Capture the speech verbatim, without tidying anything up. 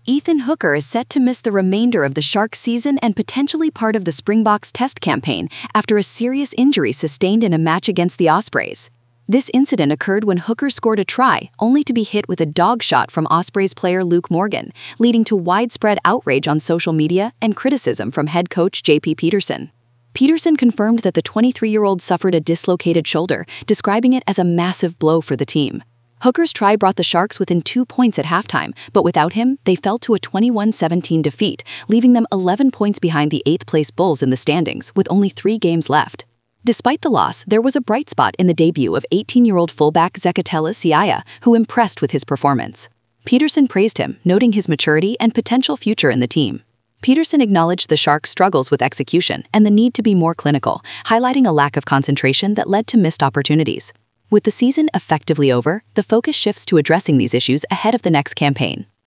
Ethan Hooker is set to miss the remainder of the Sharks season and potentially part of the Springboks test campaign after a serious injury sustained in a match against the Ospreys. This incident occurred when Hooker scored a try, only to be hit with a dog shot from Ospreys player Luke Morgan, leading to widespread outrage on social media and criticism from head coach J P Peterson. Peterson confirmed that the twenty-three-year-old suffered a dislocated shoulder, describing it as a massive blow for the team. Hooker's try brought the Sharks within two points at halftime, but without him, they fell to a twenty-one seventeen defeat, leaving them eleven points behind the eighth-place Bulls in the standings, with only three games left. Despite the loss, there was a bright spot in the debut of eighteen-year-old fullback Zekatela Siaya, who impressed with his performance. Peterson praised him, noting his maturity and potential future in the team. Peterson acknowledged the Sharks' struggles with execution and the need to be more clinical, highlighting a lack of concentration that led to missed opportunities. With the season effectively over, the focus shifts to addressing these issues ahead of the next campaign.